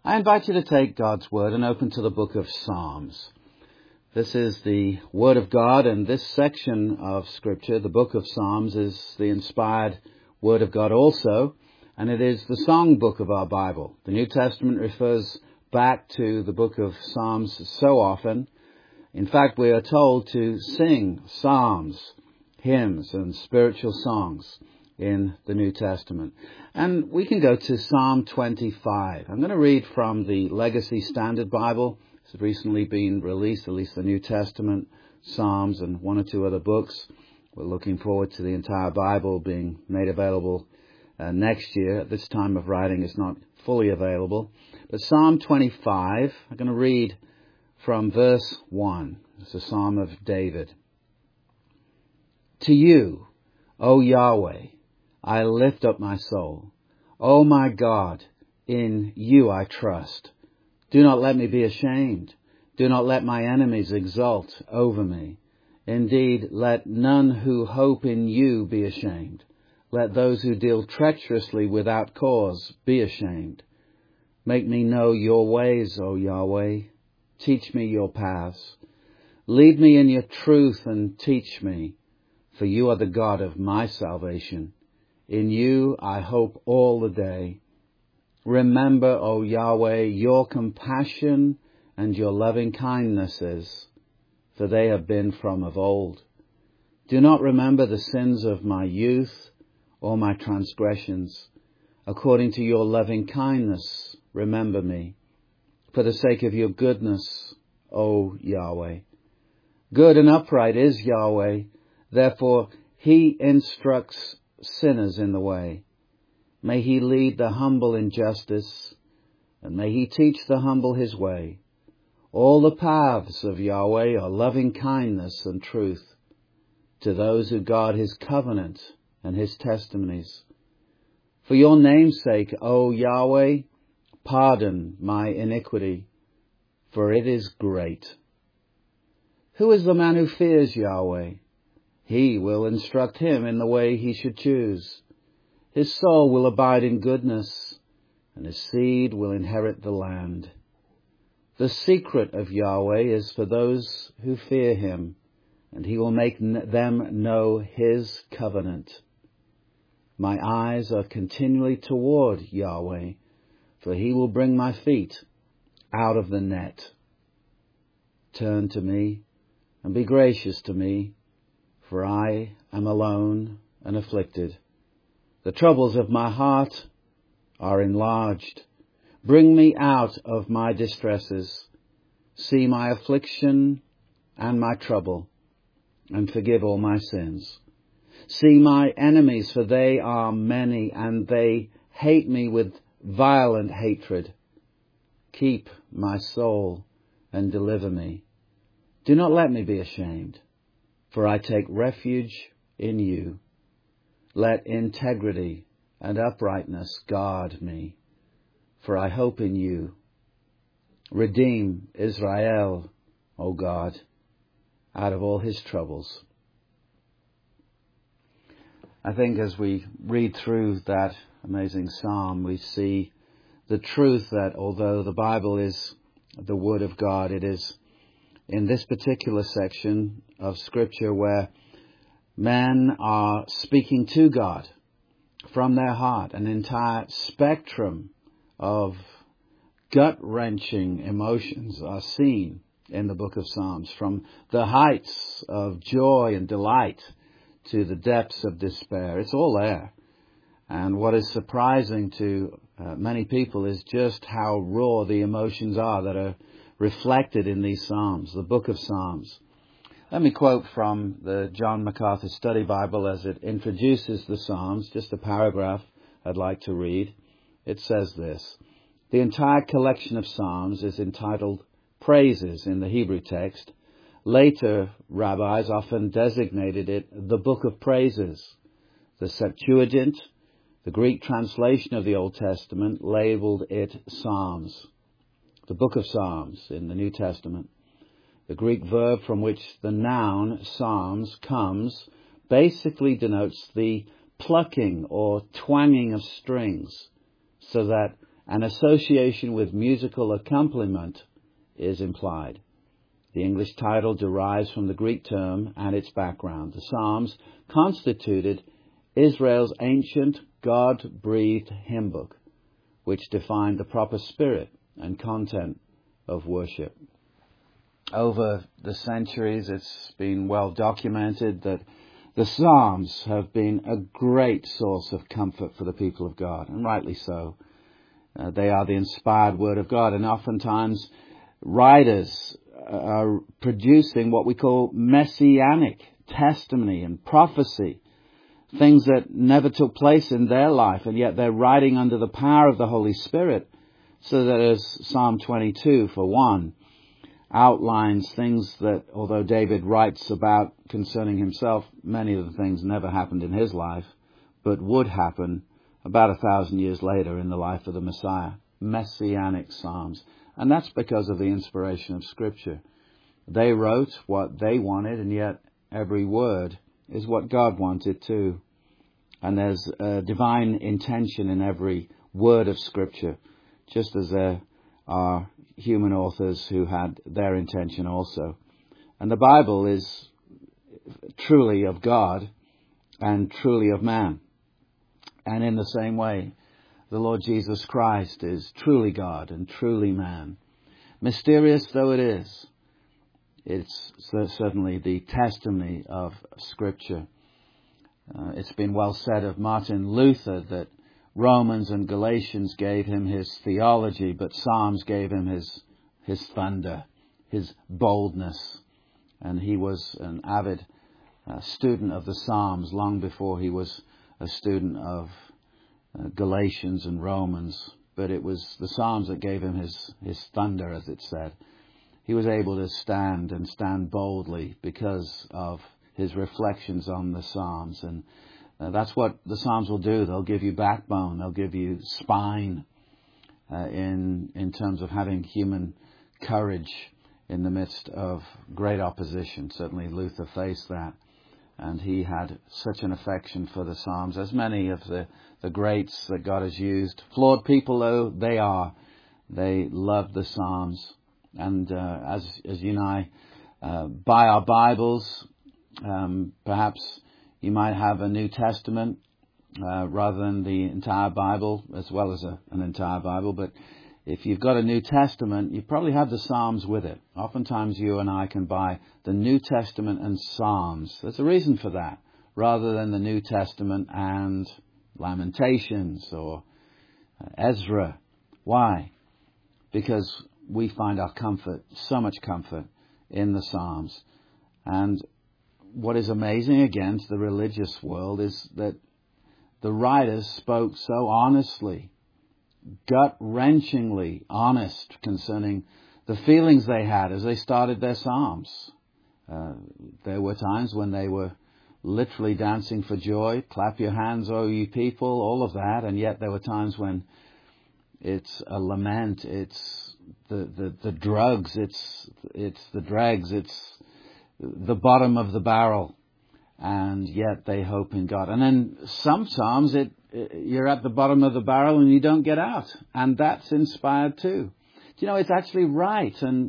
I invite you to take God's Word and open to the book of Psalms. This is the Word of God, and this section of Scripture, the book of Psalms, is the inspired Word of God also, and it is the song book of our Bible. The New Testament refers back to the book of Psalms so often. In fact, we are told to sing psalms, hymns, and spiritual songs in the New Testament. And we can go to Psalm 25. I'm going to read from the Legacy Standard Bible. It's recently been released, at least the New Testament, Psalms, and one or two other books. We're looking forward to the entire Bible being made available next year. At this time of writing, it's not fully available. But Psalm 25, I'm going to read from verse 1. It's a psalm of David. To you, O Yahweh, I lift up my soul. O my God, in you I trust. Do not let me be ashamed. Do not let my enemies exult over me. Indeed, let none who hope in you be ashamed. Let those who deal treacherously without cause be ashamed. Make me know your ways, O Yahweh. Teach me your paths. Lead me in your truth and teach me, for you are the God of my salvation. In you I hope all the day. Remember, O Yahweh, your compassion and your loving kindnesses, for they have been from of old. Do not remember the sins of my youth or my transgressions. According to your loving kindness, remember me, for the sake of your goodness, O Yahweh. Good and upright is Yahweh, therefore he instructs sinners in the way. May he lead the humble in justice, and may he teach the humble his way. All the paths of Yahweh are loving kindness and truth to those who guard his covenant and his testimonies. For your name's sake, O Yahweh, pardon my iniquity, for it is great. Who is the man who fears Yahweh? He will instruct him in the way he should choose. His soul will abide in goodness, and his seed will inherit the land. The secret of Yahweh is for those who fear him, and he will make them know his covenant. My eyes are continually toward Yahweh, for he will bring my feet out of the net. Turn to me and be gracious to me, for I am alone and afflicted. The troubles of my heart are enlarged. Bring me out of my distresses. See my affliction and my trouble, and forgive all my sins. See my enemies, for they are many, and they hate me with violent hatred. Keep my soul and deliver me. Do not let me be ashamed, for I take refuge in you. Let integrity and uprightness guard me, for I hope in you. Redeem Israel, O God, out of all his troubles. I think as we read through that amazing psalm, we see the truth that although the Bible is the Word of God, it is in this particular section of Scripture where men are speaking to God from their heart. An entire spectrum of gut-wrenching emotions are seen in the book of Psalms, from the heights of joy and delight to the depths of despair. It's all there. And what is surprising to many people is just how raw the emotions are that are reflected in these Psalms, the book of Psalms. Let me quote from the John MacArthur Study Bible as it introduces the Psalms, just a paragraph I'd like to read. It says this: the entire collection of Psalms is entitled Praises in the Hebrew text. Later, rabbis often designated it the Book of Praises. The Septuagint, the Greek translation of the Old Testament, labeled it Psalms. The Book of Psalms in the New Testament. The Greek verb from which the noun psalms comes basically denotes the plucking or twanging of strings, so that An association with musical accompaniment is implied. The English title derives from the Greek term and its background. The Psalms constituted Israel's ancient God-breathed hymn book, which defined the proper spirit and content of worship. Over the centuries, it's been well documented that the Psalms have been a great source of comfort for the people of God, and rightly so. They are the inspired Word of God, and oftentimes writers are producing what we call messianic testimony and prophecy, things that never took place in their life, and yet they're writing under the power of the Holy Spirit, so that as Psalm 22, for one, outlines things that, although David writes about concerning himself, many of the things never happened in his life, but would happen about 1,000 years later in the life of the Messiah. Messianic Psalms. And that's because of the inspiration of Scripture. They wrote what they wanted, and yet every word is what God wanted too. And there's a divine intention in every word of Scripture, just as there are human authors who had their intention also. And the Bible is truly of God and truly of man. And in the same way, the Lord Jesus Christ is truly God and truly man. Mysterious though it is, it's certainly the testimony of Scripture. It's been well said of Martin Luther that Romans and Galatians gave him his theology, but Psalms gave him his thunder, his boldness. And he was an avid student of the Psalms long before he was a student of Galatians and Romans. But it was the Psalms that gave him his thunder, as it said. He was able to stand boldly because of his reflections on the Psalms. And that's what the Psalms will do. They'll give you backbone. They'll give you spine in terms of having human courage in the midst of great opposition. Certainly Luther faced that. And he had such an affection for the Psalms, as many of the greats that God has used. Flawed people though they are, they love the Psalms. And as you and I buy our Bibles, perhaps you might have a New Testament rather than the entire Bible, as well as an entire Bible. But if you've got a New Testament, you probably have the Psalms with it. Oftentimes you and I can buy the New Testament and Psalms. There's a reason for that, rather than the New Testament and Lamentations or Ezra. Why? Because we find our comfort, so much comfort, in the Psalms. And what is amazing, again, to the religious world is that the writers spoke so honestly, gut-wrenchingly honest concerning the feelings they had as they started their Psalms. There were times when they were literally dancing for joy, clap your hands, O ye people, all of that, and yet there were times when it's a lament, it's the drugs, it's the dregs, it's the bottom of the barrel, and yet they hope in God. And then some Psalms, you're at the bottom of the barrel and you don't get out, and that's inspired too. Do you know, it's actually right, and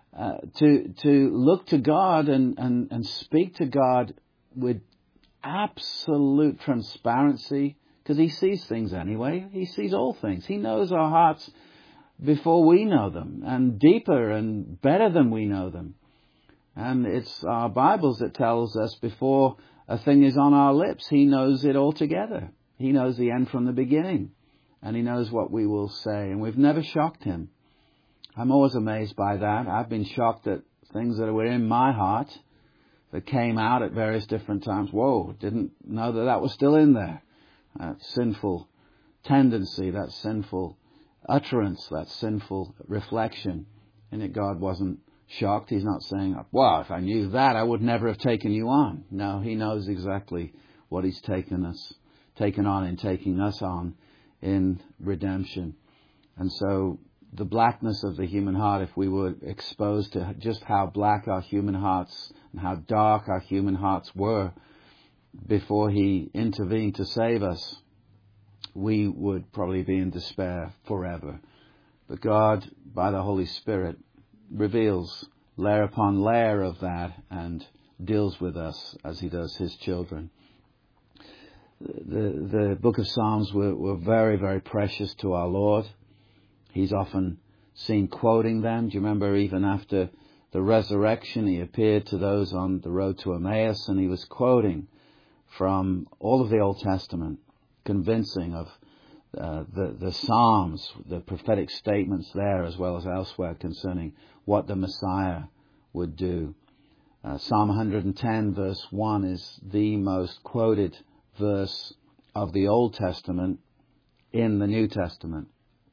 to look to God and speak to God with absolute transparency, because He sees things anyway. He sees all things. He knows our hearts before we know them, and deeper and better than we know them. And it's our Bibles that tells us before a thing is on our lips, He knows it altogether. He knows the end from the beginning, and He knows what we will say, and we've never shocked Him. I'm always amazed by that. I've been shocked at things that were in my heart that came out at various different times. Whoa, didn't know that was still in there. That sinful tendency, that sinful utterance, that sinful reflection. And yet God wasn't shocked. He's not saying, well, if I knew that, I would never have taken you on. No, He knows exactly what He's taken on and taking us on in redemption. And so the blackness of the human heart, if we were exposed to just how black our human hearts and how dark our human hearts were before He intervened to save us, we would probably be in despair forever. But God, by the Holy Spirit, reveals layer upon layer of that and deals with us as he does his children. The book of Psalms were very, very precious to our Lord. He's often seen quoting them. Do you remember even after the resurrection, he appeared to those on the road to Emmaus and he was quoting from all of the Old Testament, convincing of the Psalms, the prophetic statements there as well as elsewhere concerning what the Messiah would do. Psalm 110 verse 1 is the most quoted verse of the Old Testament in the New Testament.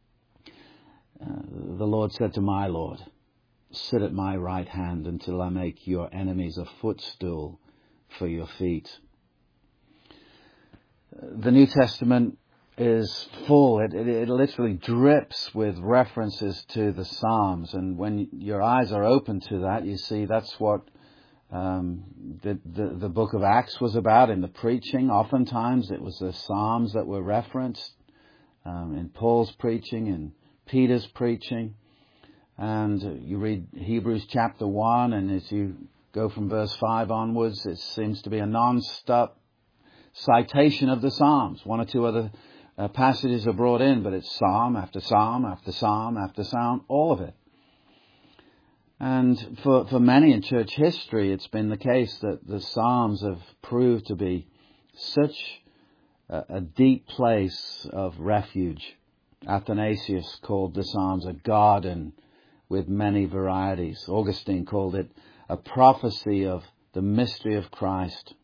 The Lord said to my Lord, sit at my right hand until I make your enemies a footstool for your feet. The New Testament is full. It literally drips with references to the Psalms. And when your eyes are open to that, you see that's what the book of Acts was about in the preaching. Oftentimes it was the Psalms that were referenced in Paul's preaching and Peter's preaching. And you read Hebrews chapter 1, and as you go from verse 5 onwards, it seems to be a non-stop citation of the Psalms. One or two other passages are brought in, but it's psalm after psalm after psalm after psalm, all of it. And for many in church history, it's been the case that the Psalms have proved to be such a deep place of refuge. Athanasius called the Psalms a garden with many varieties. Augustine called it a prophecy of the mystery of Christ.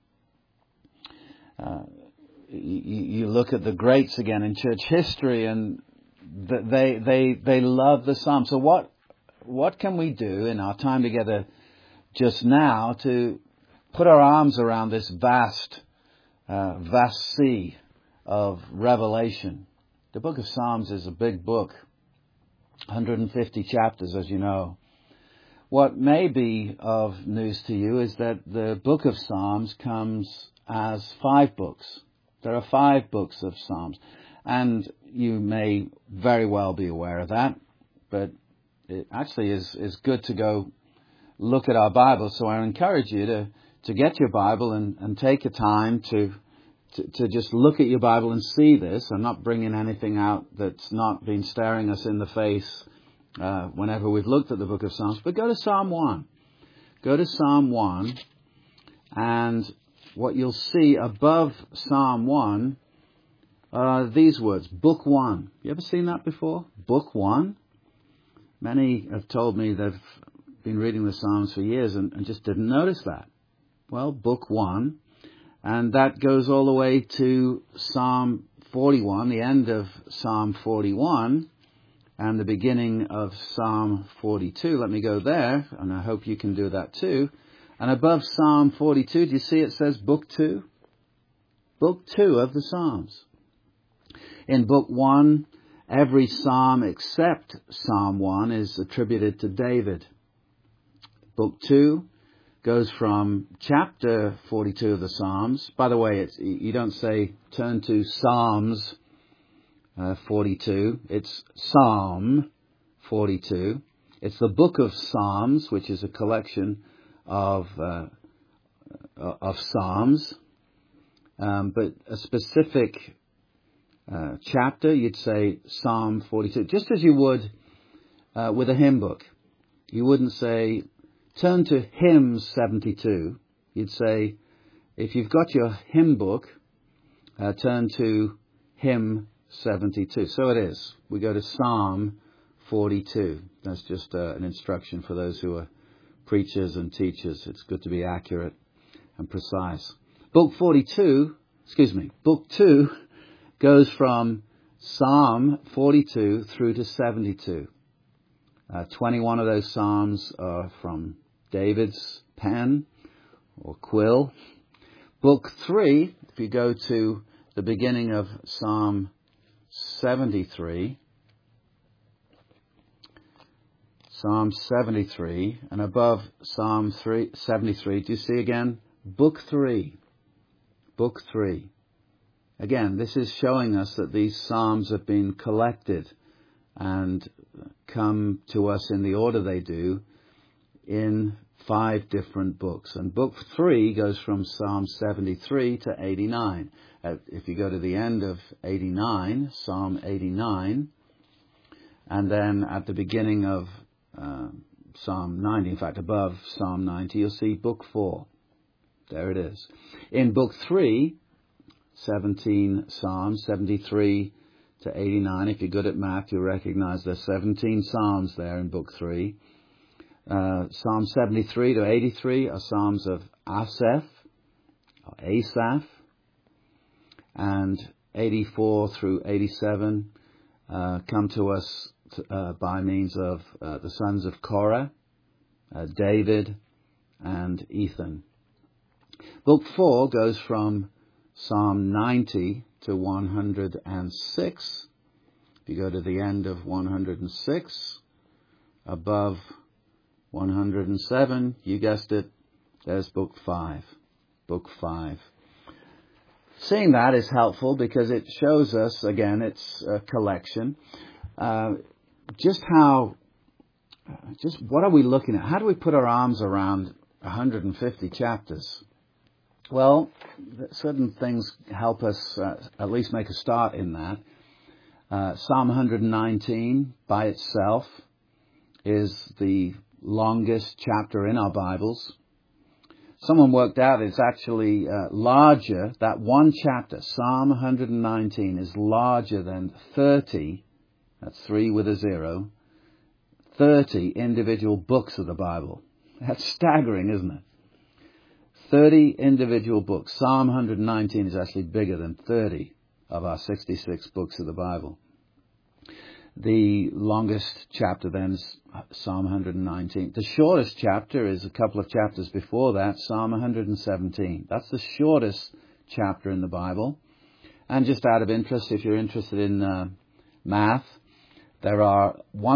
You look at the greats again in church history, and they love the Psalms. So what can we do in our time together just now to put our arms around this vast sea of revelation? The book of Psalms is a big book, 150 chapters, as you know. What may be of news to you is that the book of Psalms comes as 5 books. There are 5 books of Psalms. And you may very well be aware of that, but it actually is good to go look at our Bible. So I encourage you to get your Bible and take a time to just look at your Bible and see this. I'm not bringing anything out that's not been staring us in the face whenever we've looked at the book of Psalms. But go to Psalm 1. Go to Psalm 1, and what you'll see above Psalm 1 are these words, Book 1. You ever seen that before? Book 1? Many have told me they've been reading the Psalms for years and just didn't notice that. Well, Book 1. And that goes all the way to Psalm 41, the end of Psalm 41, and the beginning of Psalm 42. Let me go there, and I hope you can do that too. And above Psalm 42, do you see it says Book 2? Book 2 of the Psalms. In Book 1, every psalm except Psalm 1 is attributed to David. Book 2 goes from chapter 42 of the Psalms. By the way, you don't say turn to Psalms 42. It's Psalm 42. It's the book of Psalms, which is a collection of Psalms. But a specific chapter, you'd say Psalm 42. Just as you would with a hymn book. You wouldn't say turn to hymn 72. You'd say, if you've got your hymn book, turn to hymn 72. So it is. We go to Psalm 42. That's just an instruction for those who are preachers and teachers. It's good to be accurate and precise. Book 2 goes from Psalm 42 through to 72. 21 of those Psalms are from David's pen or quill. Book 3, if you go to the beginning of Psalm 73, Psalm 73, and above Psalm 73, do you see again? Book 3. Again, this is showing us that these Psalms have been collected and come to us in the order they do in 5 different books. And book 3 goes from Psalm 73 to 89. If you go to the end of 89, Psalm 89, and then at the beginning of Psalm 90, in fact above Psalm 90, you'll see book 4. There it is. In book 3, 17 Psalms, 73 to 89. If you're good at math, you'll recognize there's 17 Psalms there in book 3. Psalm 73 to 83 are Psalms of Asaph, and 84 through 87 come to us by means of the sons of Korah, David, and Ethan. Book 4 goes from Psalm 90 to 106. If you go to the end of 106, above 107, you guessed it, there's book 5. Book 5. Seeing that is helpful because it shows us, again, it's a collection, just what are we looking at? How do we put our arms around 150 chapters? Well, certain things help us at least make a start in that. Psalm 119 by itself is the longest chapter in our Bibles. Someone worked out it's actually larger, that one chapter, Psalm 119, is larger than 30, that's 3 with a 0, 30 individual books of the Bible. That's staggering, isn't it? 30 individual books. Psalm 119 is actually bigger than 30 of our 66 books of the Bible. The longest chapter then is Psalm 119. The shortest chapter is a couple of chapters before that, Psalm 117. That's the shortest chapter in the Bible. And just out of interest, if you're interested in math, there are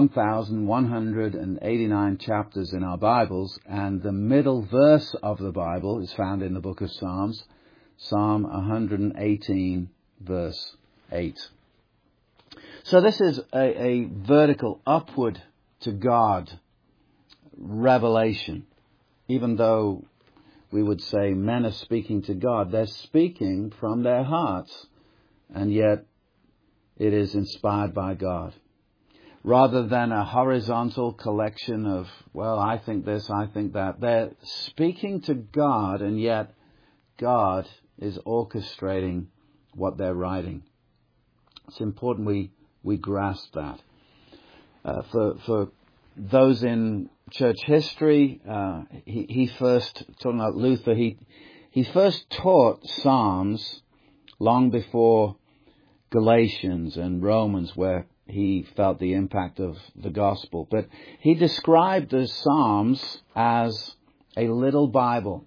1,189 chapters in our Bibles, and the middle verse of the Bible is found in the book of Psalms, Psalm 118, verse 8. So this is a vertical, upward to God revelation. Even though we would say men are speaking to God, they're speaking from their hearts, and yet it is inspired by God. Rather than a horizontal collection of, well, I think this, I think that. They're speaking to God, and yet God is orchestrating what they're writing. It's important we grasp that. For those in church history, he first, talking about Luther, he first taught Psalms long before Galatians and Romans, where he felt the impact of the gospel. But he described the Psalms as a little Bible.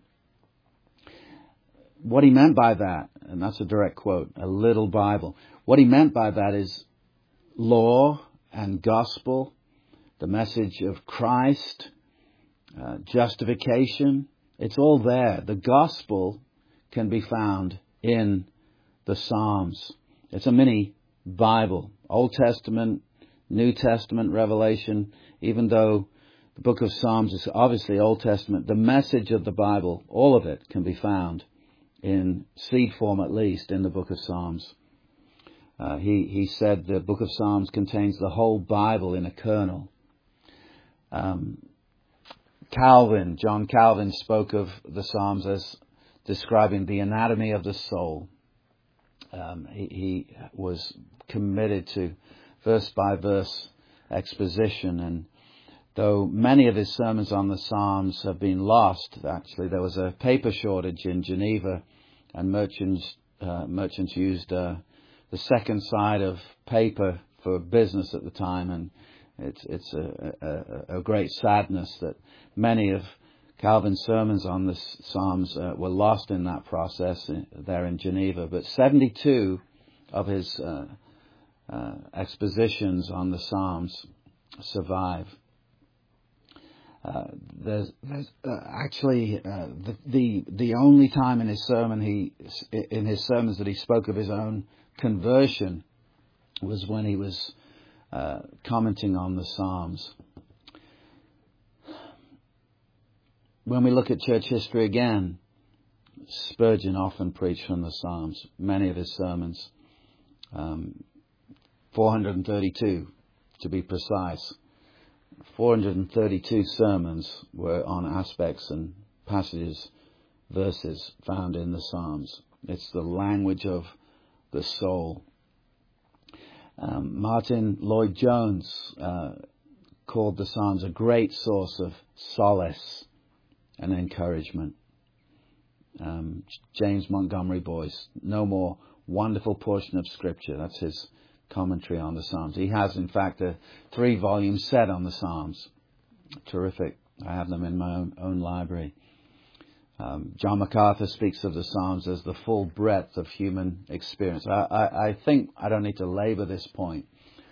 What he meant by that, and that's a direct quote, a little Bible. What he meant by that is law and gospel, the message of Christ, justification. It's all there. The gospel can be found in the Psalms. It's a mini Bible. Old Testament, New Testament, Revelation, even though the book of Psalms is obviously Old Testament, the message of the Bible, all of it can be found in seed form at least in the book of Psalms. He said the book of Psalms contains the whole Bible in a kernel. John Calvin spoke of the Psalms as describing the anatomy of the soul. He was committed to verse by verse exposition, and though many of his sermons on the Psalms have been lost, actually there was a paper shortage in Geneva, and merchants used the second side of paper for business at the time, and it's a great sadness that many of Calvin's sermons on the Psalms were lost in that process there in Geneva, but 72 of his expositions on the Psalms survive. There's actually the only time in his sermons that he spoke of his own conversion was when he was commenting on the Psalms. When we look at church history again, Spurgeon often preached from the Psalms. Many of his sermons, 432 to be precise. 432 sermons were on aspects and passages, verses found in the Psalms. It's the language of the soul. Martin Lloyd-Jones called the Psalms a great source of solace and encouragement. James Montgomery Boyce, no more wonderful portion of Scripture. That's his commentary on the Psalms. He has, in fact, a 3-volume set on the Psalms. Terrific. I have them in my own library. John MacArthur speaks of the Psalms as the full breadth of human experience. I think I don't need to labor this point.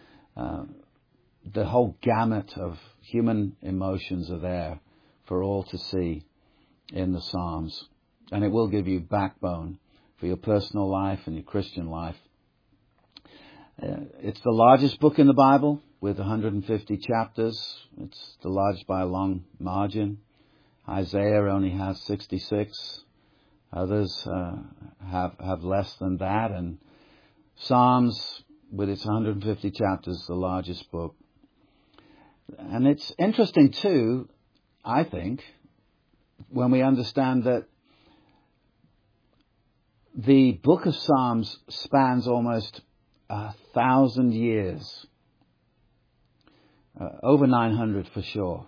The whole gamut of human emotions are there for all to see in the Psalms. And it will give you backbone for your personal life and your Christian life. It's the largest book in the Bible with 150 chapters. It's the largest by a long margin. Isaiah only has 66. Others have less than that. And Psalms, with its 150 chapters, is the largest book. And it's interesting too, I think, when we understand that the book of Psalms spans almost 1,000 years, over 900 for sure.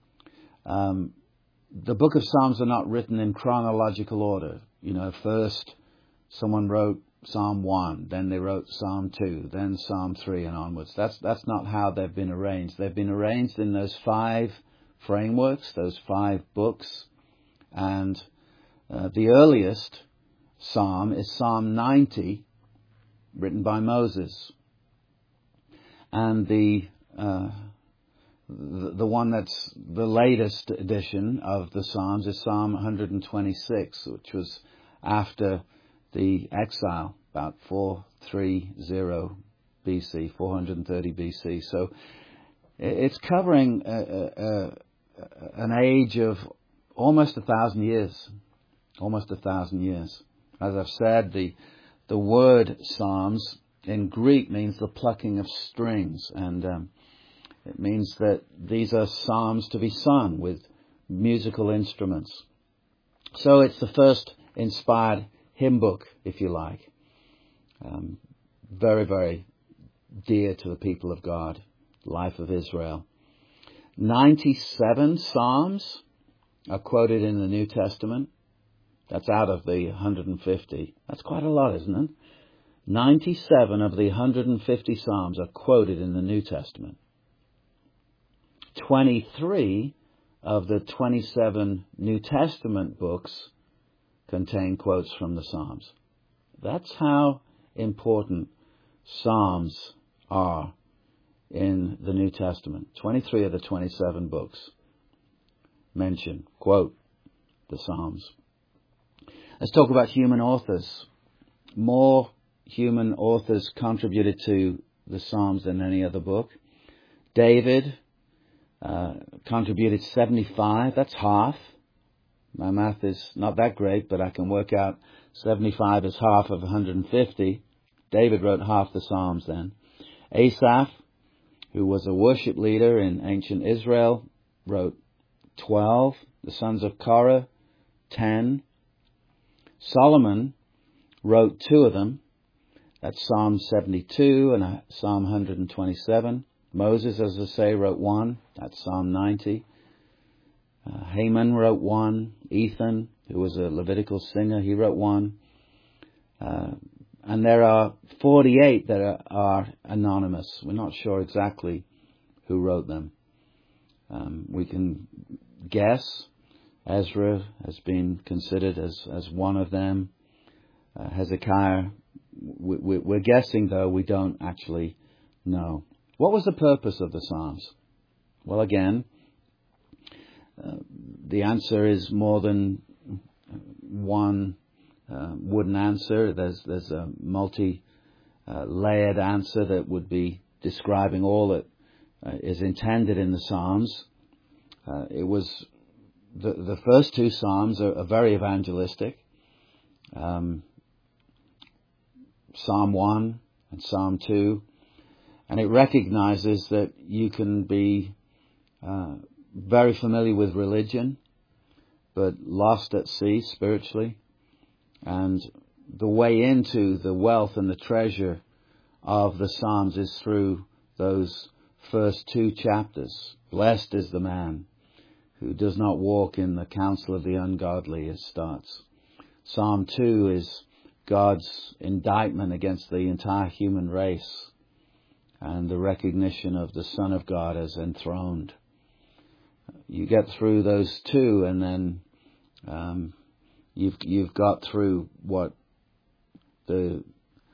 The book of Psalms are not written in chronological order. First someone wrote Psalm 1, then they wrote Psalm 2, then Psalm 3 and onwards. That's not how they've been arranged. They've been arranged in those 5 frameworks, those 5 books. And the earliest psalm is Psalm 90, written by Moses. And the one that's the latest edition of the Psalms is Psalm 126, which was after the exile, about 430 BC, 430 BC. So it's covering an age of almost 1,000 years. Almost 1,000 years. As I've said, the word Psalms in Greek means the plucking of strings, and it means that these are psalms to be sung with musical instruments. So it's the first inspired hymn book, if you like. Very, very dear to the people of God, life of Israel. 97 psalms are quoted in the New Testament. That's out of the 150. That's quite a lot, isn't it? 97 of the 150 psalms are quoted in the New Testament. 23 of the 27 New Testament books contain quotes from the Psalms. That's how important Psalms are in the New Testament. 23 of the 27 books quote the Psalms. Let's talk about human authors. More human authors contributed to the Psalms than any other book. David contributed 75. That's half. My math is not that great, but I can work out 75 is half of 150. David wrote half the Psalms then. Asaph, who was a worship leader in ancient Israel, wrote 12. The sons of Korah, 10. Solomon wrote 2 of them. That's Psalm 72 and Psalm 127. Moses, as I say, wrote 1. That's Psalm 90. Haman wrote 1. Ethan, who was a Levitical singer, he wrote 1. And there are 48 that are anonymous. We're not sure exactly who wrote them. We can guess. Ezra has been considered as one of them. Hezekiah, we're guessing, though we don't actually know. What was the purpose of the Psalms? Well, again, the answer is more than one wooden answer. There's a multi-layered answer that would be describing all that is intended in the Psalms. It was the first two Psalms are very evangelistic. Psalm 1 and Psalm 2, and it recognizes that you can be very familiar with religion, but lost at sea spiritually, and the way into the wealth and the treasure of the Psalms is through those first two chapters. Blessed is the man who does not walk in the counsel of the ungodly, it starts. Psalm 2 is God's indictment against the entire human race and the recognition of the Son of God as enthroned. You get through those two, and then you've got through what the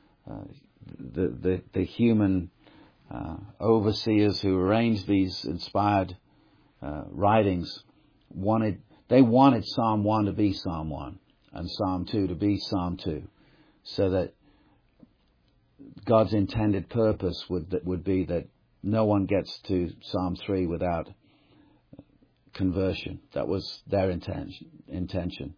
human overseers who arranged these inspired writings wanted. They wanted Psalm 1 to be Psalm 1 and Psalm 2 to be Psalm 2, so that God's intended purpose would be that no one gets to Psalm 3 without conversion. That was their intention.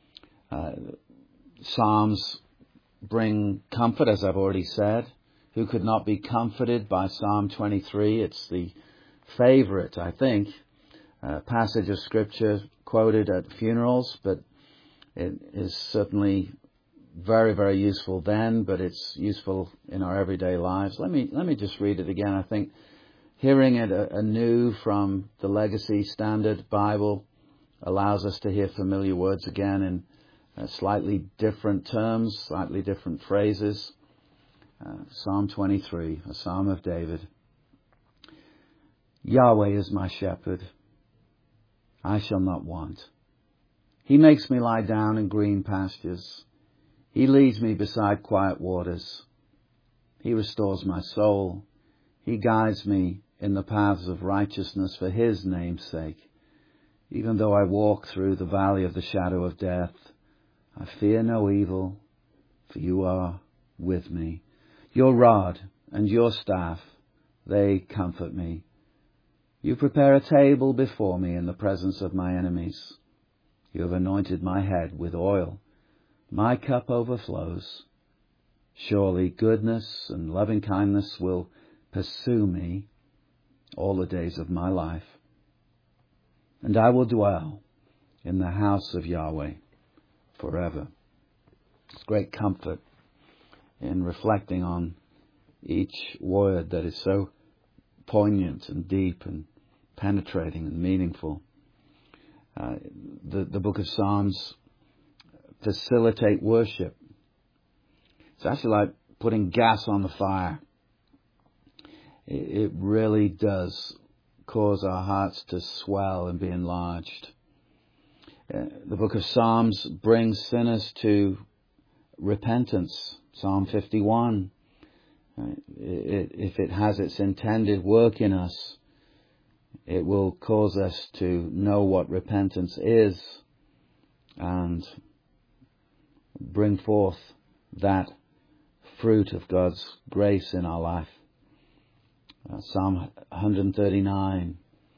Psalms bring comfort, as I've already said. Who could not be comforted by Psalm 23? It's the favorite, I think, passage of Scripture quoted at funerals, but it is certainly very, very useful then, but it's useful in our everyday lives. Let me just read it again. I think hearing it anew from the Legacy Standard Bible allows us to hear familiar words again in slightly different terms, slightly different phrases. Psalm 23, a Psalm of David. Yahweh is my shepherd. I shall not want. He makes me lie down in green pastures. He leads me beside quiet waters. He restores my soul. He guides me in the paths of righteousness for His name's sake. Even though I walk through the valley of the shadow of death, I fear no evil, for You are with me. Your rod and Your staff, they comfort me. You prepare a table before me in the presence of my enemies. You have anointed my head with oil. My cup overflows. Surely goodness and loving kindness will pursue me all the days of my life. And I will dwell in the house of Yahweh forever. It's great comfort in reflecting on each word that is so poignant and deep and penetrating and meaningful. The book of Psalms facilitate worship. It's actually like putting gas on the fire. It really does cause our hearts to swell and be enlarged. The book of Psalms brings sinners to repentance. Psalm 51. If it has its intended work in us, it will cause us to know what repentance is and bring forth that fruit of God's grace in our life. Psalm 139,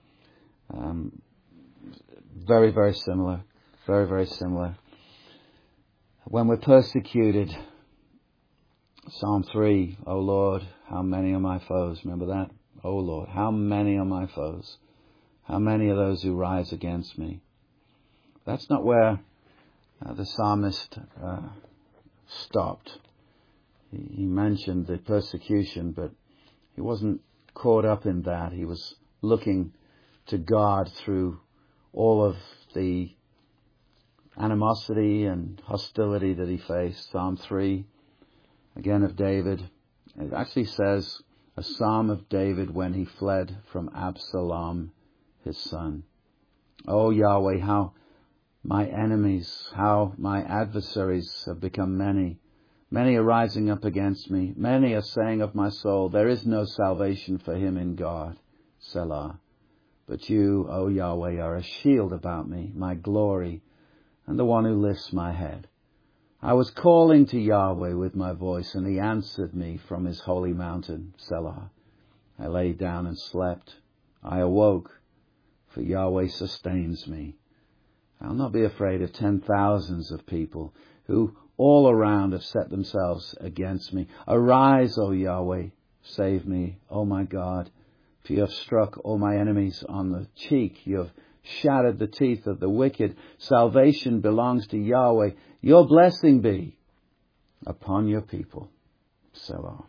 very, very similar, very, very similar. When we're persecuted, Psalm 3, O Lord, how many are my foes? Remember that? O Lord, how many are my foes? How many are those who rise against me? That's not where the psalmist stopped. He mentioned the persecution, but he wasn't caught up in that. He was looking to God through all of the animosity and hostility that he faced. Psalm 3, again of David. It actually says a psalm of David when he fled from Absalom, his son. Oh Yahweh, how my enemies, how my adversaries have become many. Many are rising up against me. Many are saying of my soul, there is no salvation for him in God. Selah. But you, O Yahweh, are a shield about me, my glory, and the one who lifts my head. I was calling to Yahweh with my voice, and he answered me from his holy mountain, Selah. I lay down and slept. I awoke, for Yahweh sustains me. I'll not be afraid of 10,000s of people who all around have set themselves against me. Arise, O Yahweh, save me, O my God, for you have struck all my enemies on the cheek. You have shattered the teeth of the wicked. Salvation belongs to Yahweh. Your blessing be upon your people. Selah.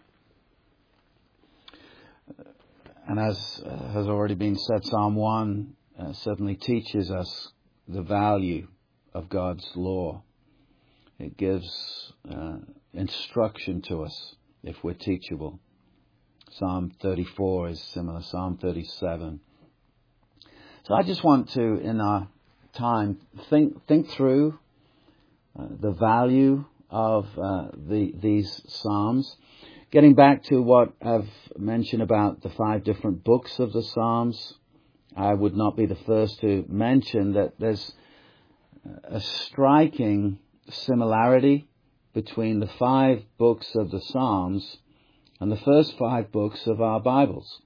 And as has already been said, Psalm 1 certainly teaches us the value of God's law. It gives instruction to us if we're teachable. Psalm 34 is similar, Psalm 37. So I just want to, in our time, think through the value of these Psalms. Getting back to what I've mentioned about the 5 different books of the Psalms, I would not be the first to mention that there's a striking similarity between the 5 books of the Psalms and the first 5 books of our Bibles.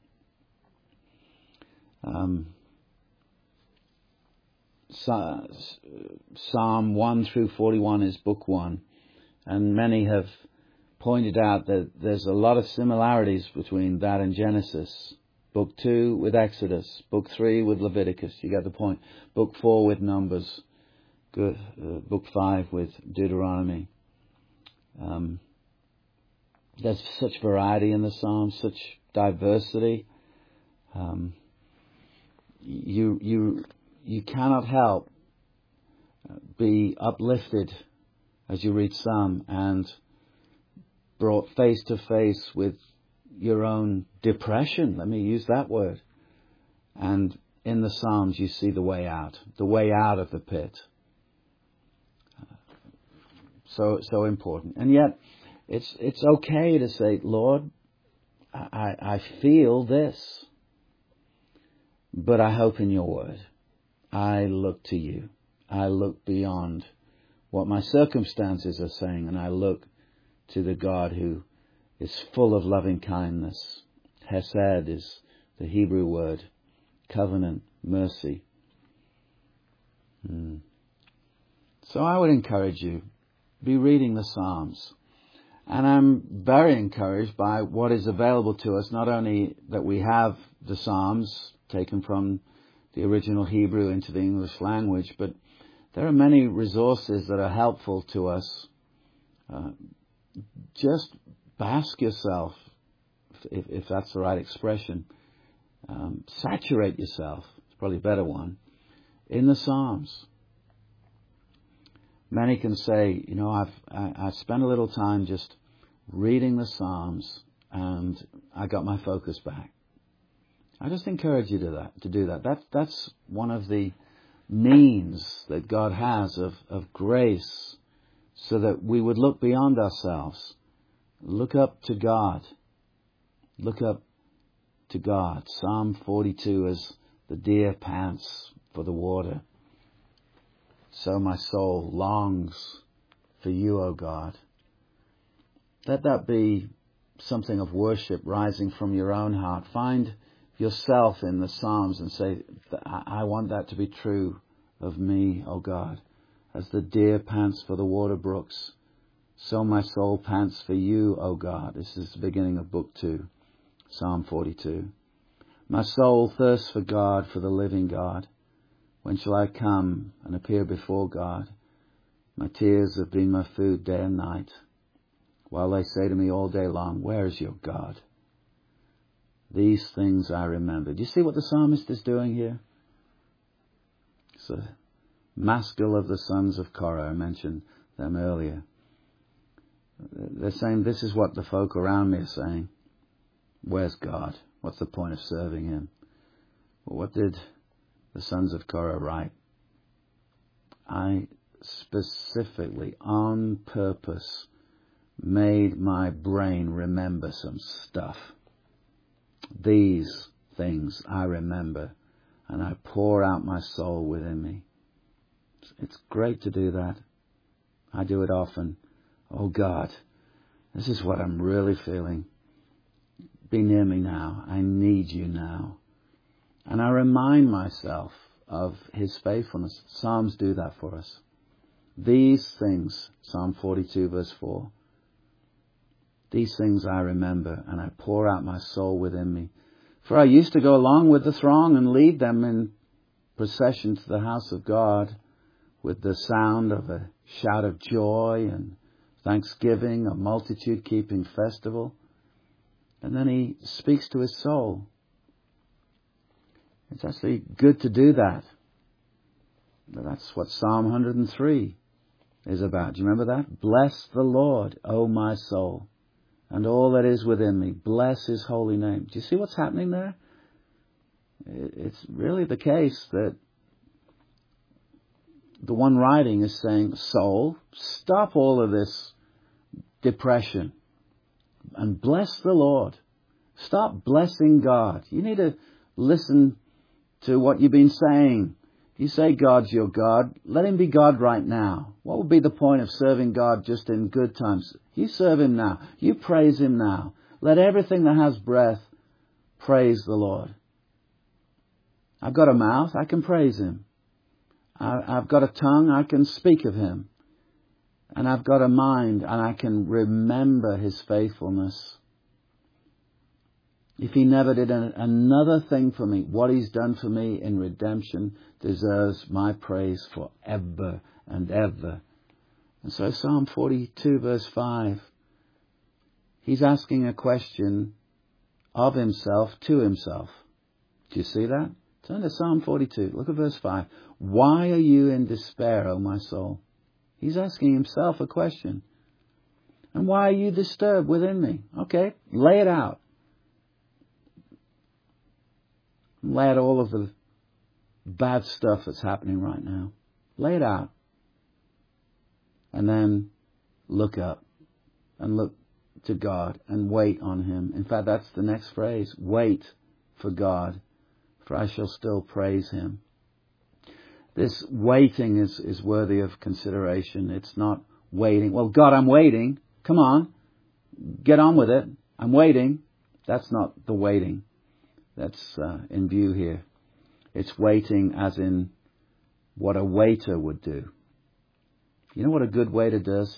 Psalm 1 through 41 is book 1, and many have pointed out that there's a lot of similarities between that and Genesis. Book 2 with Exodus, Book 3 with Leviticus, you get the point. Book 4 with Numbers, Book 5 with Deuteronomy. There's such variety in the Psalms, such diversity. You cannot help be uplifted as you read Psalm and brought face to face with your own depression. Let me use that word. And in the Psalms you see the way out of the pit. So important. And yet it's okay to say, Lord, I feel this, but I hope in your word. I look to you. I look beyond what my circumstances are saying, and I look to the God who is full of loving kindness. Hesed is the Hebrew word, covenant, mercy. So I would encourage you, be reading the Psalms. And I'm very encouraged by what is available to us, not only that we have the Psalms taken from the original Hebrew into the English language, but there are many resources that are helpful to us. Just bask yourself, if that's the right expression. Saturate yourself, it's probably a better one, in the Psalms. Many can say, I spent a little time just reading the Psalms and I got my focus back. I just encourage you to do that. That's one of the means that God has of grace, so that we would look beyond ourselves. Look up to God. Look up to God. Psalm 42 is the deer pants for the water. So my soul longs for you, O God. Let that be something of worship rising from your own heart. Find yourself in the Psalms and say, I want that to be true of me, O God. As the deer pants for the water brooks, so my soul pants for you, O God. This is the beginning of Book 2, Psalm 42. My soul thirsts for God, for the living God. When shall I come and appear before God? My tears have been my food day and night, while they say to me all day long, where is your God? These things I remember. Do you see what the psalmist is doing here? It's a maskil of the sons of Korah. I mentioned them earlier. They're saying, this is what the folk around me are saying. Where's God? What's the point of serving him? Well, what did the sons of Korah write? I specifically, on purpose, made my brain remember some stuff. These things I remember and I pour out my soul within me. It's great to do that. I do it often. Oh God, this is what I'm really feeling. Be near me now. I need you now. And I remind myself of His faithfulness. Psalms do that for us. These things, Psalm 42 verse 4, these things I remember, and I pour out my soul within me. For I used to go along with the throng and lead them in procession to the house of God with the sound of a shout of joy and thanksgiving, a multitude keeping festival. And then he speaks to his soul. It's actually good to do that. But that's what Psalm 103 is about. Do you remember that? Bless the Lord, O my soul, and all that is within me. Bless His holy name. Do you see what's happening there? It's really the case that the one writing is saying, soul, stop all of this depression and bless the Lord. Stop blessing God. You need to listen to what you've been saying. You say God's your God. Let Him be God right now. What would be the point of serving God just in good times? You serve Him now. You praise Him now. Let everything that has breath praise the Lord. I've got a mouth. I can praise Him. I've got a tongue. I can speak of Him. And I've got a mind, and I can remember His faithfulness. If He never did another thing for me, what He's done for me in redemption deserves my praise forever and ever. And so Psalm 42 verse 5, He's asking a question of Himself to Himself. Do you see that? Turn to Psalm 42. Look at verse 5. Why are you in despair, O my soul? He's asking Himself a question. And why are you disturbed within me? Okay, lay it out. Lay out all of the bad stuff that's happening right now. Lay it out. And then look up and look to God and wait on Him. In fact, that's the next phrase. Wait for God, for I shall still praise Him. This waiting is worthy of consideration. It's not waiting. Well, God, I'm waiting. Come on. Get on with it. I'm waiting. That's not the waiting that's in view here. It's waiting as in what a waiter would do. You know what a good waiter does?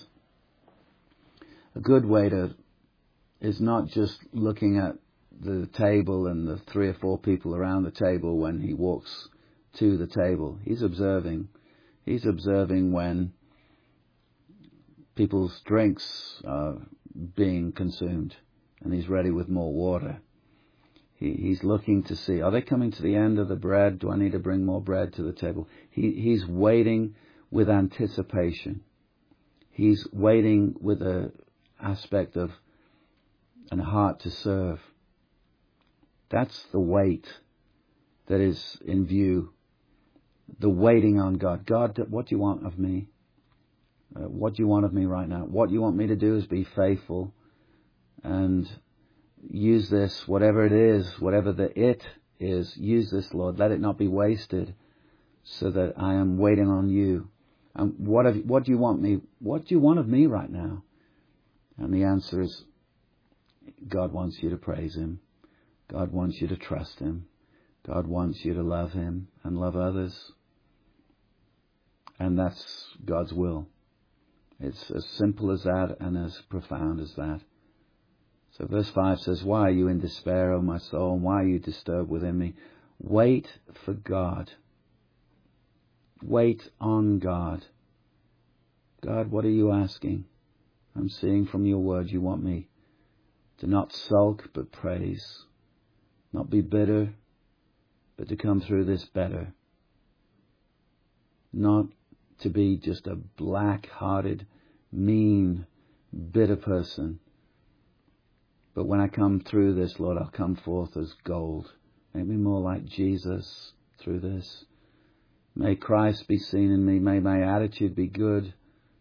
A good waiter is not just looking at the table and the 3 or 4 people around the table when he walks to the table. He's observing. He's observing when people's drinks are being consumed and he's ready with more water. He's looking to see, are they coming to the end of the bread? Do I need to bring more bread to the table? He's waiting with anticipation. He's waiting with an aspect of and a heart to serve. That's the wait that is in view. The waiting on God. God, what do you want of me? What do you want of me right now? What you want me to do is be faithful and use this, whatever it is, whatever the it is, use this, Lord. Let it not be wasted so that I am waiting on you. And what do you want me? What do you want of me right now? And the answer is God wants you to praise Him. God wants you to trust Him. God wants you to love Him and love others. And that's God's will. It's as simple as that and as profound as that. So verse 5 says, why are you in despair, O my soul, and why are you disturbed within me? Wait for God. Wait on God. God, what are you asking? I'm seeing from your word you want me to not sulk but praise, not be bitter, but to come through this better. Not to be just a black-hearted, mean, bitter person. But when I come through this, Lord, I'll come forth as gold. Make me more like Jesus through this. May Christ be seen in me. May my attitude be good.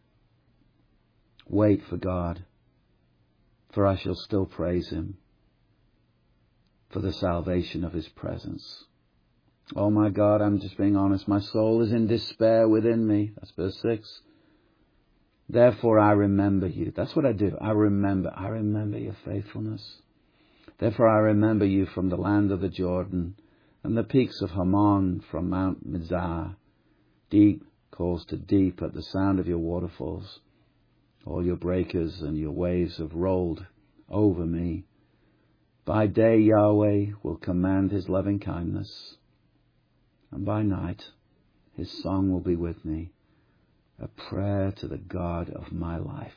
Wait for God, for I shall still praise Him for the salvation of His presence. Oh my God, I'm just being honest. My soul is in despair within me. That's verse 6. Therefore I remember you. That's what I do. I remember your faithfulness. Therefore I remember you from the land of the Jordan and the peaks of Hermon from Mount Mizar. Deep calls to deep at the sound of your waterfalls. All your breakers and your waves have rolled over me. By day Yahweh will command his loving kindness, and by night his song will be with me, a prayer to the God of my life.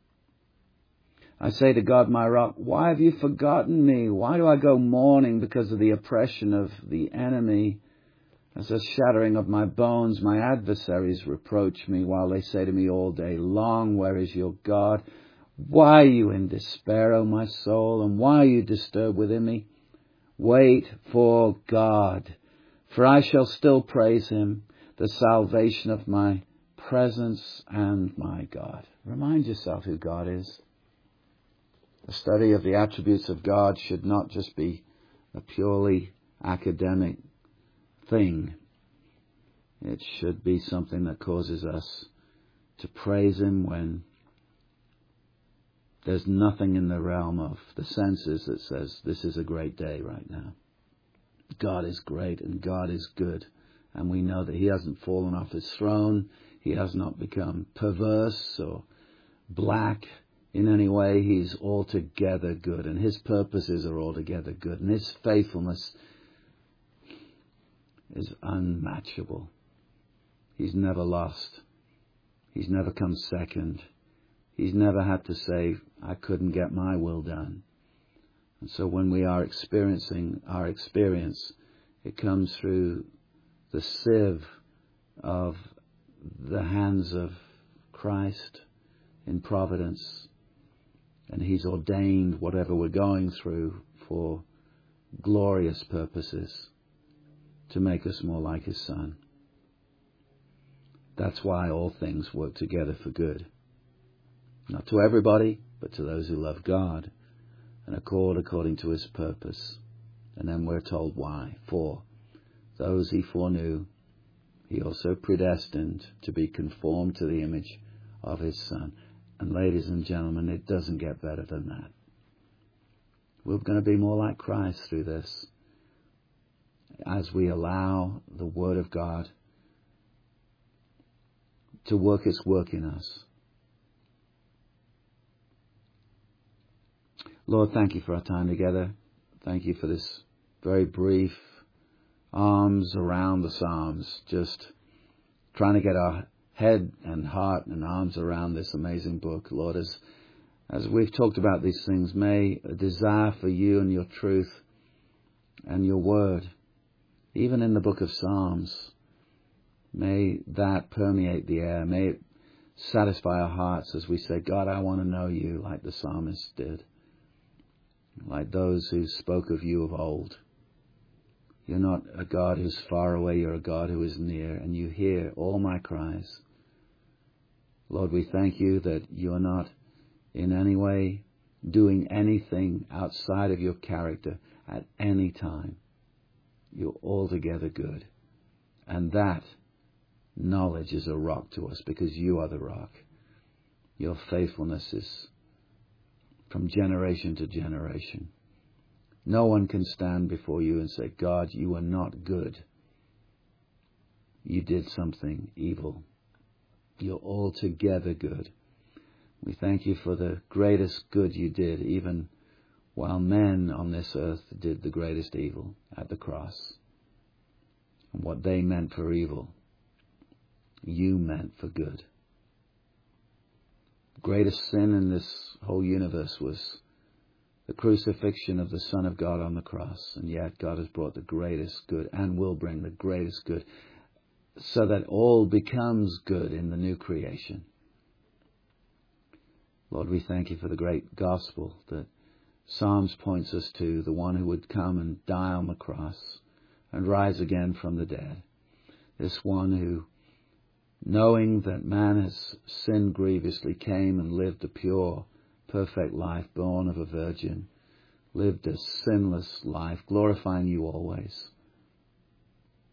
I say to God, my rock, why have you forgotten me? Why do I go mourning because of the oppression of the enemy? As a shattering of my bones, my adversaries reproach me while they say to me all day long, where is your God? Why are you in despair, O my soul, and why are you disturbed within me? Wait for God, for I shall still praise him, the salvation of my presence and my God. Remind yourself who God is. The study of the attributes of God should not just be a purely academic thing. It should be something that causes us to praise him when there's nothing in the realm of the senses that says this is a great day right now. God is great and God is good. And we know that he hasn't fallen off his throne. He has not become perverse or black in any way. He's altogether good, and his purposes are altogether good, and his faithfulness is unmatchable. He's never lost. He's never come second. He's never had to say, I couldn't get my will done. And so when we are experiencing our experience, it comes through the sieve of the hands of Christ in providence. And he's ordained whatever we're going through for glorious purposes to make us more like his Son. That's why all things work together for good. Not to everybody, but to those who love God and according to his purpose. And then we're told why. For those he foreknew, he also predestined to be conformed to the image of his Son. And ladies and gentlemen, it doesn't get better than that. We're going to be more like Christ through this as we allow the Word of God to work its work in us. Lord, thank you for our time together. Thank you for this very brief arms around the Psalms, just trying to get our head and heart and arms around this amazing book. Lord, as we've talked about these things, may a desire for you and your truth and your word, even in the book of Psalms, may that permeate the air. May it satisfy our hearts as we say, God, I want to know you like the psalmist did, like those who spoke of you of old. You're not a God who's far away, you're a God who is near, and you hear all my cries. Lord, we thank you that you're not in any way doing anything outside of your character at any time. You're altogether good. And that knowledge is a rock to us because you are the rock. Your faithfulness is from generation to generation. No one can stand before you and say, God, you are not good. You did something evil. You're altogether good. We thank you for the greatest good you did, even while men on this earth did the greatest evil at the cross. And what they meant for evil, you meant for good. The greatest sin in this whole universe was the crucifixion of the Son of God on the cross. And yet God has brought the greatest good and will bring the greatest good so that all becomes good in the new creation. Lord, we thank you for the great gospel that Psalms points us to, the one who would come and die on the cross and rise again from the dead. This one who, knowing that man has sinned grievously, came and lived a pure, perfect life, born of a virgin, lived a sinless life, glorifying you always.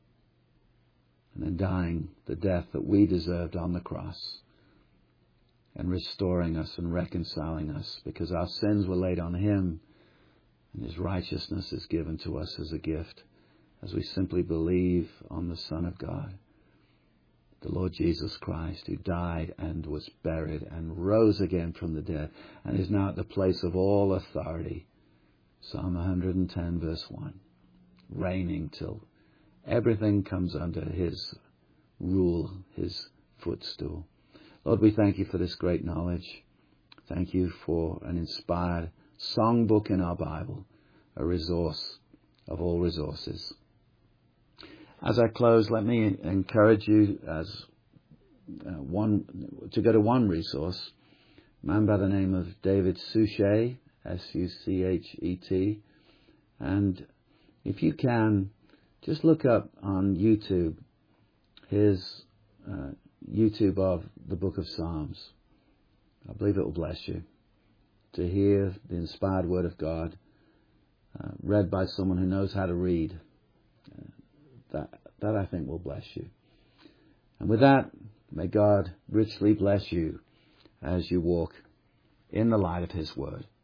and then dying the death that we deserved on the cross, and restoring us and reconciling us, because our sins were laid on him and his righteousness is given to us as a gift as we simply believe on the Son of God, the Lord Jesus Christ, who died and was buried and rose again from the dead and is now at the place of all authority. Psalm 110 verse 1. Reigning till everything comes under his rule, his footstool. Lord, we thank you for this great knowledge. Thank you for an inspired songbook in our Bible, a resource of all resources. As I close, let me encourage you to go to one resource, a man by the name of David Suchet, Suchet, and if you can, just look up on YouTube his YouTube of the Book of Psalms. I believe it will bless you to hear the inspired Word of God read by someone who knows how to read. That I think will bless you. And with that, may God richly bless you as you walk in the light of his Word.